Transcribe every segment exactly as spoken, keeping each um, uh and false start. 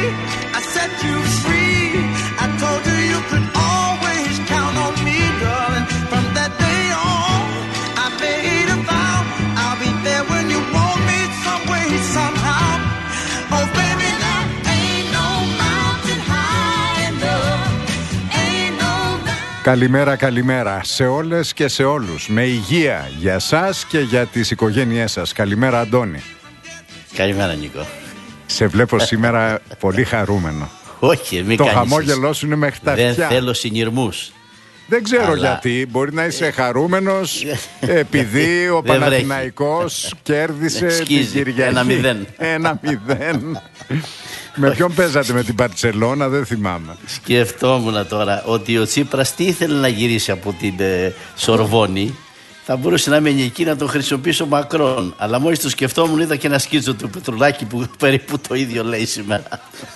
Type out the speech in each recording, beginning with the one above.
I set you free. I told you you could always count on me, darling. From that day on, I made a vow. I'll be there when you want me, some way, somehow. Oh, baby, now ain't no mountain high enough. Ain't no mountain. Καλημέρα, καλημέρα σε όλες και σε όλους. Με υγεία για σας και για τις οικογένειές σας. Καλημέρα, Αντώνη. Καλημέρα, Νίκο. Σε βλέπω σήμερα πολύ χαρούμενο. Όχι, μην Το κάνεις. χαμόγελό σου είναι μέχρι τα αυτιά. Δεν θέλω συνειρμούς. Δεν ξέρω Αλλά... γιατί. Μπορεί να είσαι χαρούμενος επειδή ο Παναθηναϊκός κέρδισε την Κυριακή. Ένα μηδέν. Ένα μηδέν. Με ποιον παίζατε, με την Μπαρτσελώνα, δεν θυμάμαι. Σκεφτόμουν τώρα ότι ο Τσίπρας τι ήθελε να γυρίσει από την ε, Σορβόνη. Θα μπορούσε να μείνει εκεί να τον χρησιμοποιήσω Μακρόν. Αλλά μόλις το σκεφτόμουν, είδα και ένα σκίτσο του Πετρουλάκη που περίπου το ίδιο λέει σήμερα.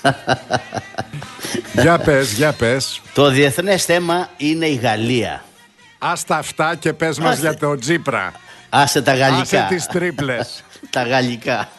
Για πες, για πες. Το διεθνές θέμα είναι η Γαλλία. Άστα αυτά και πες μας Άστε. για τον Τσίπρα. Άσε τα γαλλικά. Άσε τις τρίπλες. Τα γαλλικά.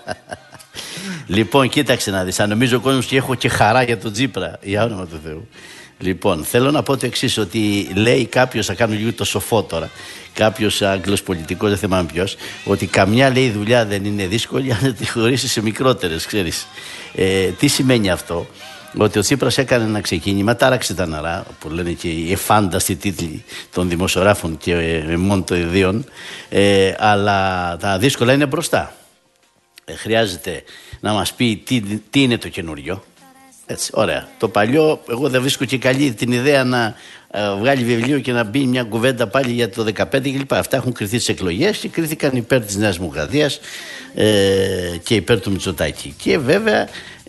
Λοιπόν, κοίταξε να δεις. Αν νομίζω ο κόσμος και έχω και χαρά για τον Τσίπρα, για όνομα του Θεού. Λοιπόν, θέλω να πω το εξής, ότι λέει κάποιος, θα κάνω λίγο το σοφό τώρα, κάποιος Άγγλος πολιτικός, δεν θυμάμαι ποιος, ότι καμιά, λέει, δουλειά δεν είναι δύσκολη αν τη χωρίσει σε μικρότερες, ξέρεις. Ε, τι σημαίνει αυτό? Ότι ο Τσίπρας έκανε ένα ξεκίνημα, τάραξε τα νερά, που λένε και οι εφάνταστοι τίτλοι των δημοσιογράφων και ε, μόνο των ιδίων, ε, αλλά τα δύσκολα είναι μπροστά. Ε, χρειάζεται να μας πει τι, τι είναι το καινούριο. Έτσι, ωραία. Το παλιό, εγώ δεν βρίσκω και καλή την ιδέα να ε, βγάλει βιβλίο και να μπει μια κουβέντα πάλι για το δεκαπέντε κλπ. Αυτά έχουν κριθεί στις εκλογές και κρίθηκαν υπέρ της Νέας Δημοκρατίας ε, και υπέρ του Μητσοτάκη. Και βέβαια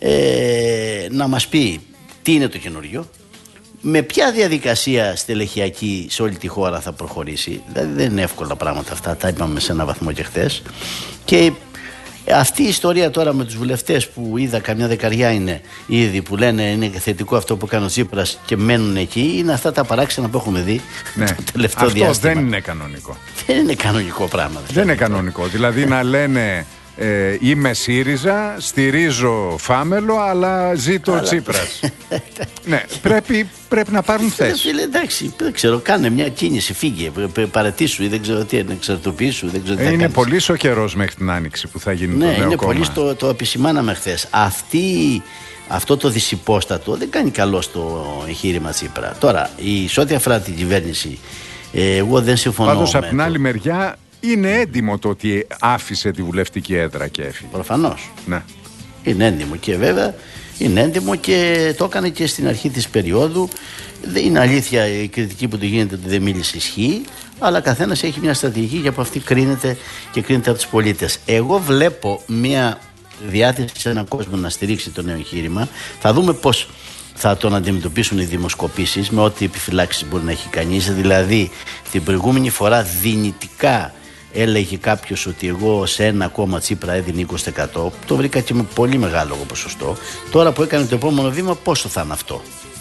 ε, να μας πει τι είναι το καινούριο, με ποια διαδικασία στελεχειακή σε όλη τη χώρα θα προχωρήσει. Δηλαδή δεν είναι εύκολα πράγματα αυτά, τα είπαμε σε ένα βαθμό και χθες. Και αυτή η ιστορία τώρα με τους βουλευτές που είδα, καμιά δεκαριά είναι ήδη, που λένε είναι θετικό αυτό που κάνει ο Τσίπρας και μένουν εκεί, είναι αυτά τα παράξενα που έχουμε δει ναι. το τελευταίο αυτό διάστημα. δεν είναι κανονικό. Δεν είναι κανονικό πράγμα. Δεν είναι κανονικό. Δηλαδή να λένε ε, είμαι ΣΥΡΙΖΑ, στηρίζω Φάμελο, αλλά ζήτω ο Τσίπρας. Ναι, πρέπει, πρέπει να πάρουν θέση. Φίλε, εντάξει, δεν ξέρω, κάνε μια κίνηση, φύγε, παρατήσου ή δεν ξέρω τι, εξαρτοποιήσου. Δεν ξέρω τι ε, είναι κάνεις. πολύ ο καιρός μέχρι την Άνοιξη που θα γίνει ναι, το νέο είναι κόμμα. πολύ, το, το επισημάναμε χθες. Αυτή, αυτό το δυσυπόστατο δεν κάνει καλό στο εγχείρημα Τσίπρα. Τώρα, η, σε ό,τι αφορά την κυβέρνηση, ε, εγώ δεν συμφωνώ. Πάντως, από την το... άλλη μεριά, είναι έντιμο το ότι άφησε τη βουλευτική έδρα και έφυγε. Προφανώς. Ναι. Είναι έντιμο και βέβαια είναι έντιμο και το έκανε και στην αρχή της περίοδου. Δεν είναι αλήθεια η κριτική που του γίνεται ότι δεν μίλησε, ισχύει, αλλά καθένας έχει μια στρατηγική και από αυτή κρίνεται και κρίνεται από τους πολίτες. Εγώ βλέπω μια διάθεση σε έναν κόσμο να στηρίξει το νέο εγχείρημα. Θα δούμε πώς θα τον αντιμετωπίσουν οι δημοσκοπήσεις, με ό,τι επιφυλάξεις μπορεί να έχει κανείς. Δηλαδή, την προηγούμενη φορά δυνητικά έλεγε κάποιος ότι εγώ σε ένα κόμμα Τσίπρα έδινε είκοσι τοις εκατό. Το βρήκα και με πολύ μεγάλο ποσοστό. Τώρα που έκανε το επόμενο βήμα, πόσο θα είναι αυτό?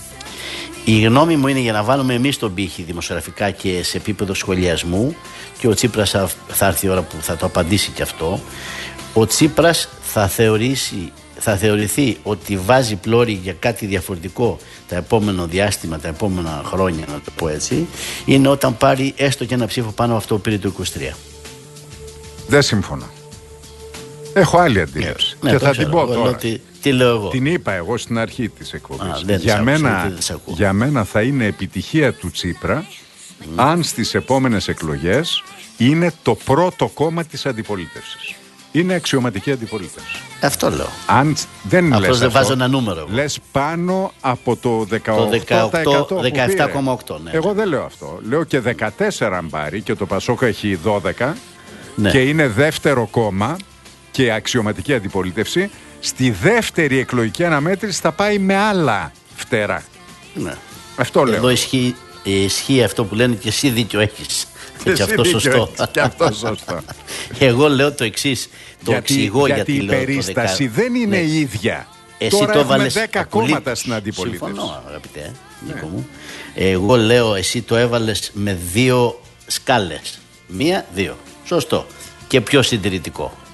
Η γνώμη μου είναι, για να βάλουμε εμείς τον πύχη δημοσιογραφικά και σε επίπεδο σχολιασμού, και ο Τσίπρας θα έρθει η ώρα που θα το απαντήσει και αυτό, ο Τσίπρας θα θεωρήσει, θα θεωρηθεί ότι βάζει πλώρη για κάτι διαφορετικό τα επόμενο διάστημα, τα επόμενα χρόνια, να το πω έτσι, είναι όταν πάρει έστω και ένα ψήφο πάνω από αυτό που πήρε το είκοσι τρία. Δεν συμφωνώ. Έχω άλλη αντίληψη. Ναι, και το θα ξέρω. την πω Εγώ τώρα. λέω τι, τι λέω εγώ. Την είπα εγώ στην αρχή της εκπομπής. Α, δεν για, άκουσα, μένα, δεν σε ακούω. για μένα θα είναι επιτυχία του Τσίπρα mm. αν στις επόμενες εκλογές είναι το πρώτο κόμμα της αντιπολίτευσης. Είναι αξιωματική αντιπολίτευση. Αυτό λέω. Αν δεν λες Αυτός δεν αυτό, βάζω ένα νούμερο. λες πάνω από το δεκαοκτώ τοις εκατό δεκαεπτά κόμμα οκτώ. Ναι. Εγώ δεν λέω αυτό. Λέω και δεκατέσσερα αν πάρει, και το Πασόκ έχει δώδεκα, Ναι. και είναι δεύτερο κόμμα και αξιωματική αντιπολίτευση. Στη δεύτερη εκλογική αναμέτρηση θα πάει με άλλα φτερά. Ναι. Αυτό λέω. Εδώ ισχύει, ισχύει αυτό που λένε και εσύ δίκιο έχεις. Και, και αυτό δίκιο σωστό. έχεις, και αυτό σωστό. Εγώ λέω το εξής. Το γιατί, εξηγώ γιατί, γιατί η λέω περίσταση το δεκα... δεν είναι ναι. η ίδια. Εσύ Τώρα το έχουμε έβαλες δέκα ακουλή... κόμματα στην αντιπολίτευση. Συμφωνώ, αγαπητέ Νίκο μου. Εγώ λέω, εσύ το έβαλες με δύο σκάλες. Μία, δύο. Σωστό. Και πιο συντηρητικό.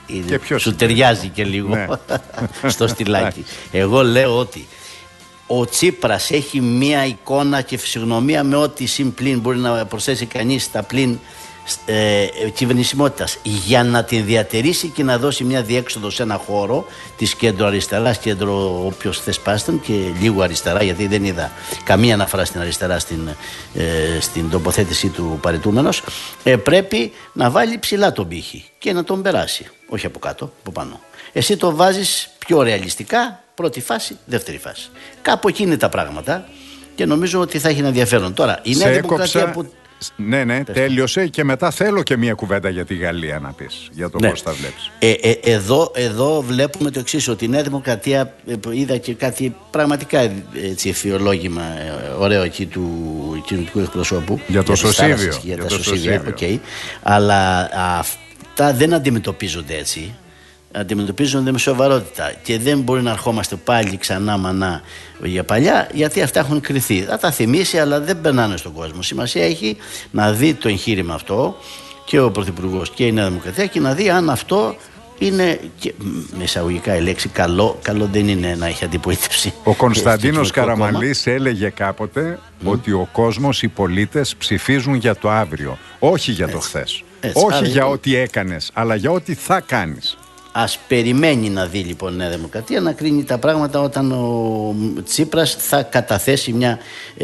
είναι, σου ταιριάζει και λίγο ναι. στο στυλάκι. Εγώ λέω ότι ο Τσίπρας έχει μία εικόνα και φυσιογνωμία με ό,τι συμπλήν μπορεί να προσθέσει κανείς στα πλήν ε, κυβερνησιμότητας, για να την διατηρήσει και να δώσει μια διέξοδο σε ένα χώρο της κέντρο αριστεράς, κέντρο όποιος θες πάστον και λίγο αριστερά, γιατί δεν είδα καμία αναφορά στην αριστερά στην, ε, στην τοποθέτησή του παρετούμενος. Ε, πρέπει να βάλει ψηλά τον πύχη και να τον περάσει, όχι από κάτω, από πάνω. Εσύ το βάζεις πιο ρεαλιστικά, πρώτη φάση, δεύτερη φάση. Κάπου εκεί είναι τα πράγματα και νομίζω ότι θα έχει ένα ενδιαφέρον. Τώρα, η Νέα Δημοκρατία που... Ναι, ναι, Πες τέλειωσε και μετά θέλω και μια κουβέντα για τη Γαλλία να πεις, για το ναι. πώς τα βλέπεις. Ε, ε, εδώ, εδώ βλέπουμε το εξής, ότι η Νέα Δημοκρατία, ε, είδα και κάτι πραγματικά έτσι, εφιολόγημα ε, ωραίο εκεί του κοινωνικού εκπροσώπου. Για το σωσίβιο. Για, για τα σωσίβια, okay. Αλλά αυτά δεν αντιμετωπίζονται έτσι. Αντιμετωπίζονται με σοβαρότητα και δεν μπορεί να ερχόμαστε πάλι ξανά μανά για παλιά, γιατί αυτά έχουν κρυθεί. Θα τα θυμίσει, αλλά δεν περνάνε στον κόσμο. Σημασία έχει να δει το εγχείρημα αυτό και ο Πρωθυπουργός και η Νέα Δημοκρατία και να δει αν αυτό είναι, και, με εισαγωγικά η λέξη, καλό. Καλό δεν είναι να έχει αντιπολίτευση. Ο Κωνσταντίνος Καραμανλής έλεγε κάποτε mm. ότι ο κόσμος, οι πολίτες ψηφίζουν για το αύριο, όχι για το χθες. Έτσι, όχι για το... ό,τι έκανες, αλλά για ό,τι θα κάνεις. Ας περιμένει να δει λοιπόν η Νέα Δημοκρατία να κρίνει τα πράγματα όταν ο Τσίπρας θα καταθέσει μια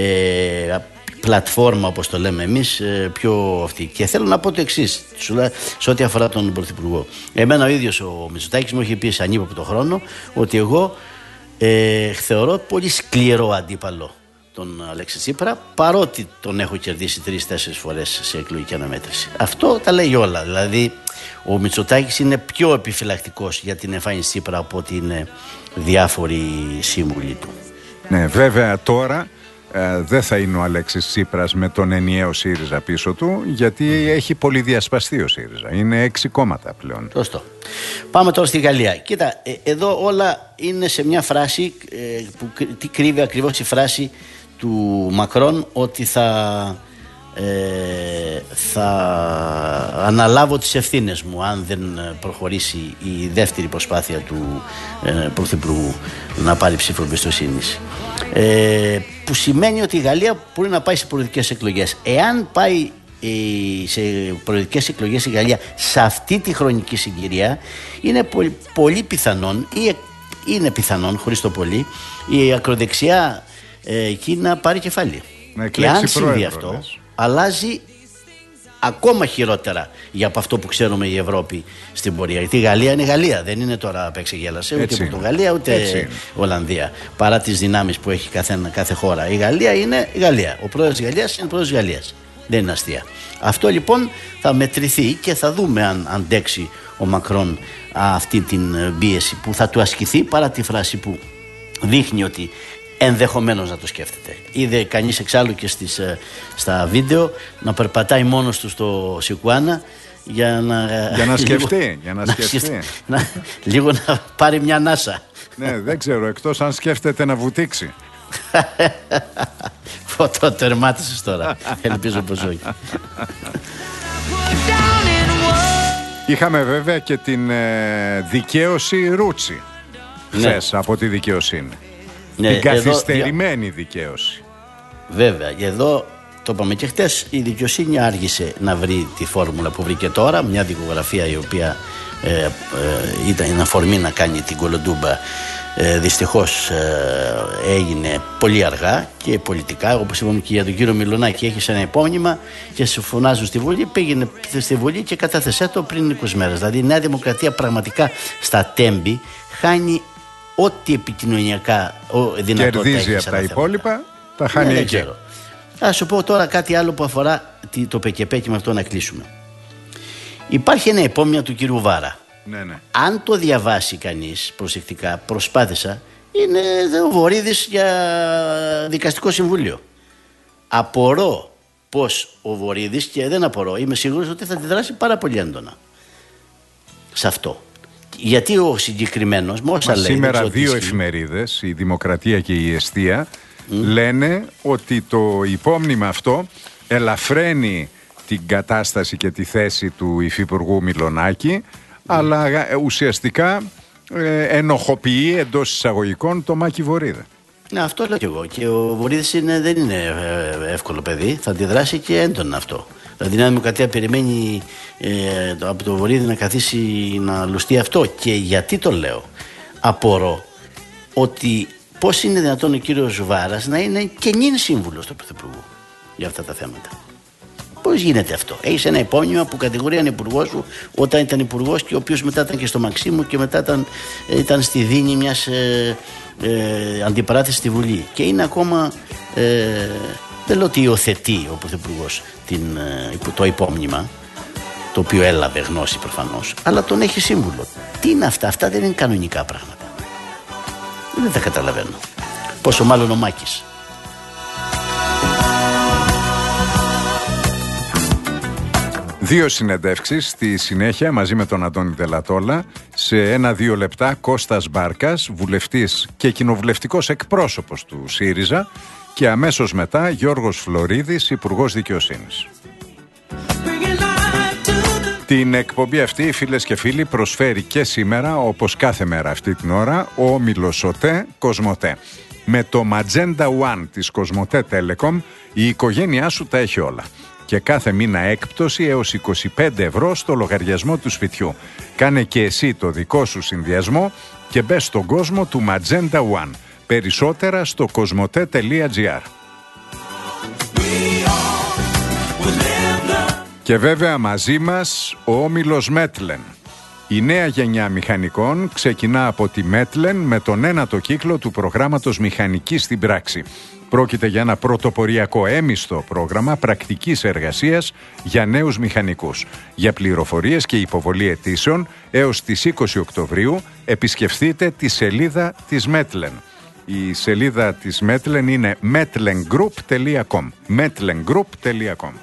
ε, πλατφόρμα, όπως το λέμε εμείς, ε, πιο αυτή. Και θέλω να πω το εξής, σε ό,τι αφορά τον Πρωθυπουργό. Εμένα ο ίδιος ο Μητσοτάκης μου έχει πει σε ανύποπτο χρόνο ότι εγώ ε, θεωρώ πολύ σκληρό αντίπαλο τον Αλέξη Τσίπρα, παρότι τον έχω κερδίσει τρεις-τέσσερις φορές σε εκλογική αναμέτρηση. Αυτό τα λέει όλα. Δηλαδή, ο Μητσοτάκης είναι πιο επιφυλακτικός για την εμφάνιση Τσίπρα από ότι είναι διάφοροι σύμβουλοι του. Ναι, βέβαια τώρα ε, δεν θα είναι ο Αλέξης Τσίπρας με τον ενιαίο ΣΥΡΙΖΑ πίσω του, γιατί mm. έχει πολύ διασπαστεί ο ΣΥΡΙΖΑ. Είναι έξι κόμματα πλέον. Σωστό. Πάμε τώρα στη Γαλλία. Κοίτα, ε, εδώ όλα είναι σε μια φράση ε, που τι κρύβει ακριβώς η φράση του Μακρόν, ότι θα, ε, θα αναλάβω τις ευθύνες μου αν δεν προχωρήσει η δεύτερη προσπάθεια του ε, Πρωθυπουργού να πάρει ψήφο εμπιστοσύνης. Ε, που σημαίνει ότι η Γαλλία μπορεί να πάει σε προεδρικές εκλογές. Εάν πάει ε, σε προεδρικές εκλογές η Γαλλία σε αυτή τη χρονική συγκυρία, είναι πολύ, πολύ πιθανόν, ή είναι πιθανόν, χωρίς το πολύ, η ακροδεξιά εκεί να πάρει κεφάλι. Να και αν συμβεί πρόεδρο, αυτό, λες. αλλάζει ακόμα χειρότερα για από αυτό που ξέρουμε η Ευρώπη στην πορεία. Γιατί η Γαλλία είναι Γαλλία, δεν είναι τώρα απ' έξι γέλασε, ούτε Πορτογαλία ούτε Ολλανδία. Παρά τις δυνάμεις που έχει κάθε, κάθε χώρα. Η Γαλλία είναι η Γαλλία. Ο πρόεδρος της Γαλλίας είναι πρόεδρος της Γαλλίας. Δεν είναι αστεία. Αυτό λοιπόν θα μετρηθεί και θα δούμε αν αντέξει ο Μακρόν αυτή την πίεση που θα του ασκηθεί, παρά τη φράση που δείχνει ότι ενδεχομένως να το σκέφτεται. Είδε κανείς εξάλλου και στις, στα βίντεο να περπατάει μόνος του στο Σικουάνα για να, για να σκεφτεί, λίγο, για να σκεφτεί. Να, λίγο να πάρει μια ανάσα. Ναι, δεν ξέρω, εκτός αν σκέφτεται να βουτήξει. Το τερμάτισες τώρα. Ελπίζω πως όχι. Είχαμε βέβαια και την ε, δικαίωση Ρούτσι χθες, ναι, από τη δικαιοσύνη. Ναι, την καθυστερημένη εδώ, δικαίωση. Βέβαια, και εδώ το είπαμε και χτες, η δικαιοσύνη άργησε να βρει τη φόρμουλα που βρήκε τώρα. Μια δικογραφία η οποία ε, ε, ήταν αφορμή να κάνει την κολοντούμπα, ε, δυστυχώς ε, έγινε πολύ αργά και πολιτικά, όπως είπαμε και για τον κύριο Μιλονάκη, έχει ένα υπόμνημα και σου φωνάζουν στη Βουλή. Πήγαινε στη Βουλή και κατάθεσέ το πριν είκοσι μέρες. Δηλαδή η Νέα Δημοκρατία πραγματικά στα τέμπη χάνει ό,τι επικοινωνιακά δυνατότητα κερδίζει έχει. Από τα υπόλοιπα, τα χάνει ναι, εκεί. Θα σου πω τώρα κάτι άλλο που αφορά το ΠΚΠ και με αυτό να κλείσουμε. Υπάρχει ένα υπόμνημα του κύριου Βάρα. Ναι, ναι. Αν το διαβάσει κανείς προσεκτικά, προσπάθησα, είναι ο Βορίδης για δικαστικό συμβούλιο. Απορώ πως ο Βορίδης, και δεν απορώ, είμαι σίγουρος ότι θα αντιδράσει πάρα πολύ έντονα σε αυτό. Γιατί ο συγκεκριμένος, με όσα λέει, σήμερα δύο εφημερίδες, η Δημοκρατία και η Εστία, mm. λένε ότι το υπόμνημα αυτό ελαφραίνει την κατάσταση και τη θέση του υφυπουργού Μιλονάκη, αλλά ε, ουσιαστικά ε, ενοχοποιεί εντός εισαγωγικών το Μάκη Βορίδη. Ναι, αυτό λέω και εγώ. Και ο Βορίδης είναι, δεν είναι εύκολο παιδί. Θα αντιδράσει και έντονα αυτό. Δηλαδή, η Νέα Δημοκρατία περιμένει ε, από το Βορίδη να καθίσει να λουστεί αυτό. Και γιατί το λέω, απορώ ότι πώς είναι δυνατόν ο κύριος Βάρας να είναι και νυν σύμβουλος του Πρωθυπουργού για αυτά τα θέματα. Πώς γίνεται αυτό? Έχεις ένα υπόμνημα που κατηγορεί υπουργό σου όταν ήταν υπουργός και ο οποίος μετά ήταν και στο Μαξίμου και μετά ήταν, ήταν στη δίνη μιας ε, ε, αντιπαράθεσης στη Βουλή. Και είναι ακόμα. Ε, δεν λέω ότι υιοθετεί ο Πρωθυπουργός την, ε, το υπόμνημα, το οποίο έλαβε γνώση προφανώς, αλλά τον έχει σύμβουλο. Τι είναι αυτά? Αυτά δεν είναι κανονικά πράγματα. Δεν τα καταλαβαίνω. Πόσο μάλλον ο Μάκης. Δύο συνεντεύξεις στη συνέχεια μαζί με τον Αντώνη Δελατόλα. Σε ένα-δύο λεπτά Κώστας Μπάρκας, βουλευτής και κοινοβουλευτικός εκπρόσωπος του ΣΥΡΙΖΑ, και αμέσως μετά Γιώργος Φλωρίδης, Υπουργός Δικαιοσύνης. Την εκπομπή αυτή, φίλες και φίλοι, προσφέρει και σήμερα, όπως κάθε μέρα αυτή την ώρα, ο όμιλος ΟΤΕ Κοσμοτέ. Με το Magenta One της Κοσμοτέ Telecom η οικογένειά σου τα έχει όλα. Και κάθε μήνα έκπτωση έως είκοσι πέντε ευρώ στο λογαριασμό του σπιτιού. Κάνε και εσύ το δικό σου συνδυασμό και μπες στον κόσμο του Magenta One. Περισσότερα στο κοσμοτέ τελεία τζι άρ. Και βέβαια μαζί μας ο όμιλος Μέτλεν. Η νέα γενιά μηχανικών ξεκινά από τη Μέτλεν με τον ένατο κύκλο του προγράμματος Μηχανική στην πράξη. Πρόκειται για ένα πρωτοποριακό έμιστο πρόγραμμα πρακτικής εργασίας για νέους μηχανικούς. Για πληροφορίες και υποβολή αιτήσεων έως τις είκοσι Οκτωβρίου επισκεφθείτε τη σελίδα της Μέτλεν. Η σελίδα της Μέτλεν είναι metlen group τελεία com. metlen group τελεία com.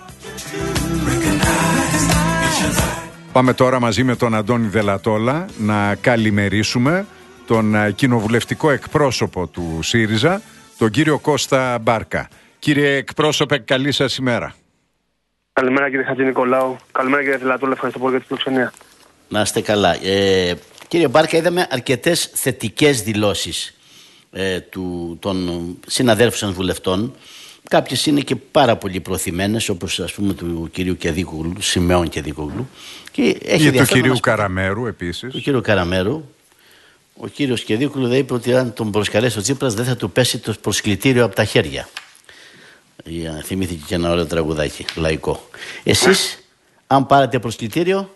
Πάμε τώρα μαζί με τον Αντώνη Δελατόλα να καλημερίσουμε τον κοινοβουλευτικό εκπρόσωπο του ΣΥΡΙΖΑ, τον κύριο Κώστα Μπάρκα. Κύριε εκπρόσωπε, καλή σας ημέρα. Καλημέρα κύριε Χατζηνικολάου. Καλημέρα κύριε Δελατόλα. Ευχαριστώ πολύ για τη φιλοξενία. Να είστε καλά. Ε, κύριε Μπάρκα, είδαμε αρκετές θετικές δηλώσεις ε, του, των συναδέλφων σας βουλευτών. Κάποιες είναι και πάρα πολύ προθυμένες, όπως ας πούμε του κυρίου Κεδίκογλου, Σημεών Κεδίκογλου. Και έχει ή του κυρίου Καραμέρου επίσης. Του κυρίου Καραμέρου. Ο κύριος Κεδίκογλου δεν είπε ότι αν τον προσκαλέσει ο Τσίπρας δεν θα του πέσει το προσκλητήριο από τα χέρια. Θυμήθηκε και ένα ωραίο τραγουδάκι, λαϊκό. Εσείς, αν πάρετε προσκλητήριο...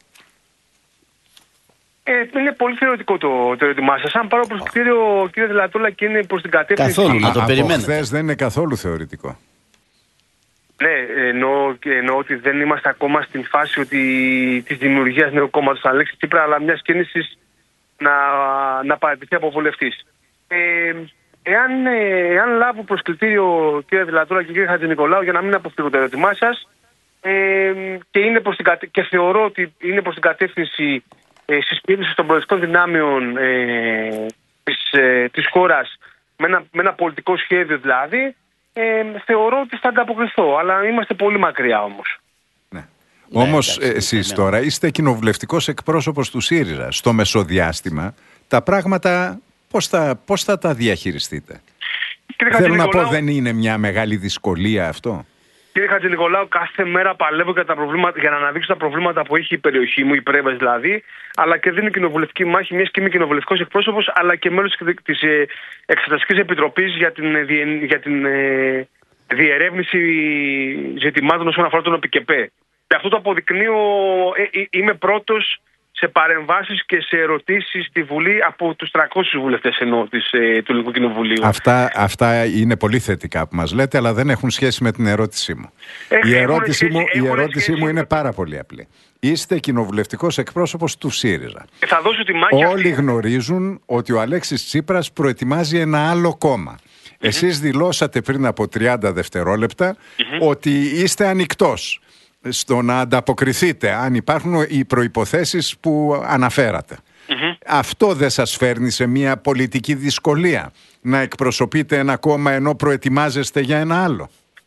Ε, είναι πολύ θεωρητικό το, το ερώτημά σας. Αν πάρω προσκλητήριο, κύριε Δελατόλα, και είναι προς την κατεύθυνση... Καθόλου, να το περιμένετε. Από χθες δεν είναι καθόλου θεωρητικό. Ναι, εννοώ, εννοώ ότι δεν είμαστε ακόμα στην φάση ότι, της δημιουργίας νέου κόμματος Αλέξη Τσίπρα, αλλά μιας κίνησης να, να παραιτηθεί από βουλευτής. Ε, εάν, ε, εάν λάβω προσκλητήριο, κύριε Δελατόλα και κύριε Χατζηνικολάου, για να μην αποφύγω το ερώτημά σας, ε, και, είναι προς την, και θεωρώ ότι είναι προς την κατεύθυνση ε, συσπήρωσης των προοδευτικών δυνάμεων ε, της, ε, της χώρας, με ένα, με ένα πολιτικό σχέδιο δηλαδή, ε, θεωρώ ότι θα ανταποκριθώ, αλλά είμαστε πολύ μακριά όμως. Ναι. Ναι, όμως εντάξει, εσείς ναι, τώρα είστε κοινοβουλευτικός εκπρόσωπος του ΣΥΡΙΖΑ. Στο μεσοδιάστημα τα πράγματα πώς θα, πώς θα τα διαχειριστείτε? Κύριε Θέλω να πω, δεν είναι μια μεγάλη δυσκολία αυτό? Κύριε Χατζηνικολάου, κάθε μέρα παλεύω για, τα προβλήματα, για να αναδείξω τα προβλήματα που έχει η περιοχή μου, η Πρέβες δηλαδή, αλλά και δίνω κοινοβουλευτική μάχη, μιας και είμαι κοινοβουλευτικός εκπρόσωπος, αλλά και μέλος της Εξεταστικής Επιτροπής για την, για την ε, διερεύνηση ζητημάτων όσον αφορά τον ΟΠΚΕΠΕ. Και αυτό το αποδεικνύω, ε, ε, είμαι πρώτος σε παρεμβάσεις και σε ερωτήσεις στη Βουλή από τους τριακόσιους βουλευτές εννοώ της, ε, του Ελληνικού Κοινοβουλίου. Αυτά, αυτά είναι πολύ θετικά που μας λέτε, αλλά δεν έχουν σχέση με την ερώτησή μου. Έχ, η ερώτησή σχέση, μου, η ερώτησή σχέση, μου είναι πάρα πολύ απλή. Είστε κοινοβουλευτικός εκπρόσωπος του ΣΥΡΙΖΑ. Και θα δώσω τη μάχη. Όλοι αυτή. γνωρίζουν ότι ο Αλέξης Τσίπρας προετοιμάζει ένα άλλο κόμμα. Mm-hmm. Εσείς δηλώσατε πριν από τριάντα δευτερόλεπτα mm-hmm. ότι είστε ανοιχτός στο να ανταποκριθείτε αν υπάρχουν οι προϋποθέσεις που αναφέρατε. Mm-hmm. Αυτό δεν σας φέρνει σε μια πολιτική δυσκολία να εκπροσωπείτε ένα κόμμα ενώ προετοιμάζεστε για ένα άλλο?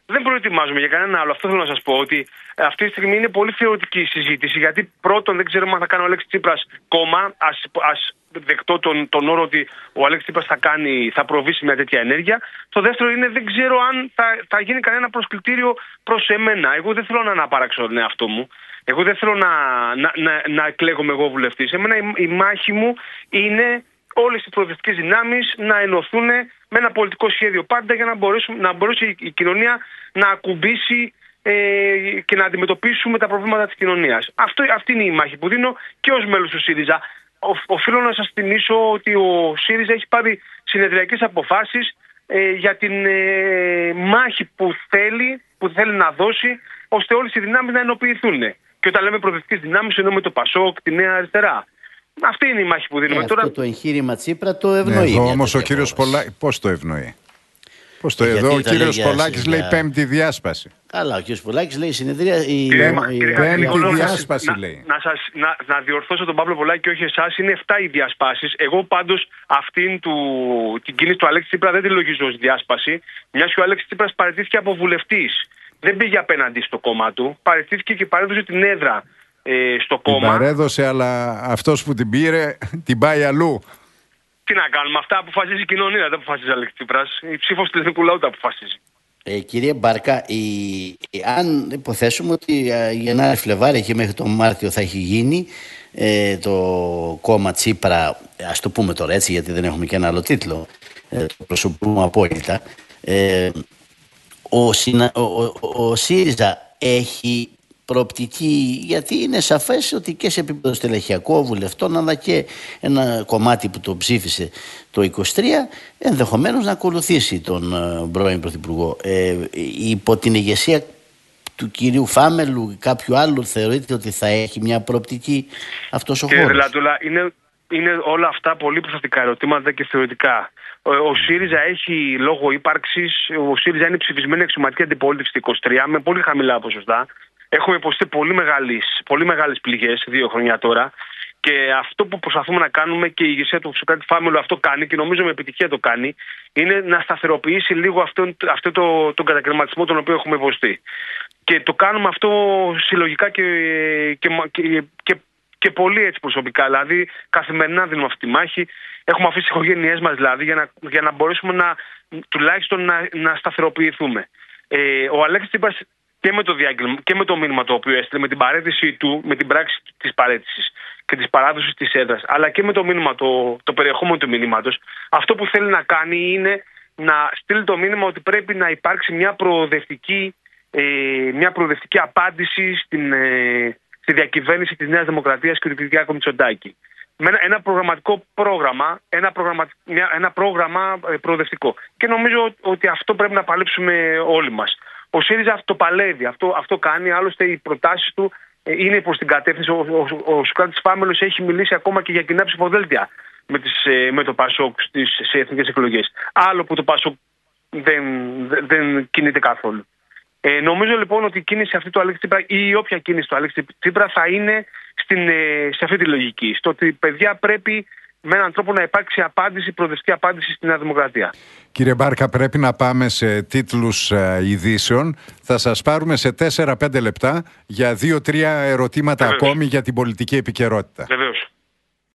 δεν προετοιμάζομαι για κανένα άλλο. Αυτό θέλω να σας πω, ότι αυτή τη στιγμή είναι πολύ θεωρητική η συζήτηση. Γιατί πρώτον, δεν ξέρουμε αν θα κάνει ο Αλέξης Τσίπρας κόμμα. Ας, ας δεκτώ τον, τον όρο ότι ο Αλέξης Τσίπρας θα, κάνει, θα προβεί σε μια τέτοια ενέργεια. Το δεύτερο είναι, δεν ξέρω αν θα, θα γίνει κανένα προσκλητήριο προς εμένα. Εγώ δεν θέλω να αναπαράξω τον εαυτό μου. Εγώ δεν θέλω να, να, να, να εκλέγομαι εγώ βουλευτής. Εμένα η, η μάχη μου είναι όλες οι προοδευτικές δυνάμεις να ενωθούν με ένα πολιτικό σχέδιο πάντα για να, να μπορέσει η, η κοινωνία να ακουμπήσει ε, και να αντιμετωπίσουμε τα προβλήματα της κοινωνίας. Αυτό, αυτή είναι η μάχη που δίνω και ως μέλος του ΣΥΡΙΖΑ. Ο, οφείλω να σας θυμίσω ότι ο ΣΥΡΙΖΑ έχει πάρει συνεδριακές αποφάσεις ε, για την ε, μάχη που θέλει, που θέλει να δώσει, ώστε όλες οι δυνάμεις να ενοποιηθούν. Και όταν λέμε προοδευτικές δυνάμεις, εννοούμε το ΠΑΣΟΚ, τη Νέα Αριστερά. Αυτή είναι η μάχη που δίνουμε ε, τώρα. Αυτό το εγχείρημα Τσίπρα το ευνοεί. Εδώ όμως ο κύριος Πολάκης πώς το ευνοεί? Πώς το ε, εδώ ο κύριος για, Πολάκης για... λέει πέμπτη διάσπαση. Καλά, ο κύριος Πολάκης λέει συνεδρία. Η... Κύριε, η... κύριε, πέμπτη να, διάσπαση να, λέει. Να, σας, να, να διορθώσω τον Παύλο Πολάκη και όχι εσάς, είναι εφτά οι διασπάσεις. Εγώ πάντως αυτήν του, την κίνηση του Αλέξη Τσίπρα δεν τη λογίζω ως διάσπαση, μιας και ο Αλέξης Τσίπρας παραιτήθηκε από βουλευτής. Δεν πήγε απέναντι στο κόμμα του, παραιτήθηκε και παρέδωσε την έδρα ε, στο την κόμμα. Την παρέδωσε, αλλά αυτός που την πήρε την πάει αλλού. Τι να κάνουμε, αυτά αποφασίζει η κοινωνία, δεν αποφασίζει ο Αλέξης Τσίπρας. Η ψήφος του ελληνικού λαού τα αποφασίζει. Ε, κύριε Μπάρκα, η, η, αν υποθέσουμε ότι ε, Γενάρη Φλεβάρη και μέχρι τον Μάρτιο θα έχει γίνει ε, το κόμμα Τσίπρα, ας το πούμε τώρα έτσι γιατί δεν έχουμε και ένα άλλο τίτλο, ε, το προσωπούμε απόλυτα, ε, ο, συνα, ο, ο, ο ΣΥΡΙΖΑ έχει προοπτική, γιατί είναι σαφές ότι και σε επίπεδο στελεχειακό βουλευτών αλλά και ένα κομμάτι που το ψήφισε το είκοσι τρία ενδεχομένως να ακολουθήσει τον uh, πρώην Πρωθυπουργό. Ε, υπό την ηγεσία του κυρίου Φάμελου ή κάποιου άλλου θεωρείτε ότι θα έχει μια προοπτική αυτός ο Κύριε χώρος? Δελατούλα, είναι, είναι όλα αυτά πολύ προστατικά ερωτήματα και θεωρητικά. Ο, ο ΣΥΡΙΖΑ έχει λόγο ύπαρξης, ο ΣΥΡΙΖΑ είναι ψηφισμένη αξιωματική αντιπολίτευση είκοσι τρία με πολύ χαμηλά ποσοστά. Έχουμε υποστεί πολύ μεγάλες, πολύ μεγάλες πληγές δύο χρόνια τώρα και αυτό που προσπαθούμε να κάνουμε και η ηγεσία του Σοκράτη Φάμελου αυτό κάνει και νομίζω με επιτυχία το κάνει, είναι να σταθεροποιήσει λίγο αυτό, αυτό το, τον κατακαιρματισμό τον οποίο έχουμε υποστεί. Και το κάνουμε αυτό συλλογικά και, και, και, και, και πολύ έτσι προσωπικά. Δηλαδή καθημερινά δίνουμε αυτή τη μάχη. Έχουμε αφήσει τις οικογένειές μας δηλαδή για να, για να μπορέσουμε να, τουλάχιστον να, να σταθεροποιηθούμε. Ε, ο Αλέξης Τσίπρας και με το διάγγελμα και με το μήνυμα το οποίο έστειλε, με την παρέτησή του, με την πράξη της παρέτησης και της παράδοσης της έδρας, αλλά και με το μήνυμα, το, το περιεχόμενο του μηνύματος, αυτό που θέλει να κάνει είναι να στείλει το μήνυμα ότι πρέπει να υπάρξει μια προοδευτική, ε, μια προοδευτική απάντηση στην, ε, στη διακυβέρνηση της Νέας Δημοκρατίας και του Κυριάκου Μητσοτάκη. Με ένα, ένα προγραμματικό πρόγραμμα, ένα, προγραμμα, μια, ένα πρόγραμμα ε, προοδευτικό. Και νομίζω ότι αυτό πρέπει να παλέψουμε όλοι μας. Ο ΣΥΡΙΖΑ αυτό παλεύει, αυτό, αυτό κάνει, άλλωστε οι προτάσεις του ε, είναι προς την κατεύθυνση. Ο, ο, ο Σοκράτης Φάμελος έχει μιλήσει ακόμα και για κοινά ψηφοδέλτια με, τις, ε, με το ΠΑΣΟΚ στις, σε εθνικές εκλογές. Άλλο που το ΠΑΣΟΚ δεν, δεν, δεν κινείται καθόλου. Ε, νομίζω λοιπόν ότι η κίνηση αυτή του Αλέξη Τσίπρα ή όποια κίνηση του Αλέξη Τσίπρα θα είναι στην, ε, σε αυτή τη λογική. Στο ότι παιδιά πρέπει με έναν τρόπο να υπάρξει απάντηση, προοδευτική απάντηση στην Νέα Δημοκρατία. Κύριε Μπάρκα, πρέπει να πάμε σε τίτλους ε, ειδήσεων. Θα σας πάρουμε σε τέσσερα πέντε λεπτά για δύο τρία ερωτήματα Βεβαίως. ακόμη για την πολιτική επικαιρότητα. Βεβαίως.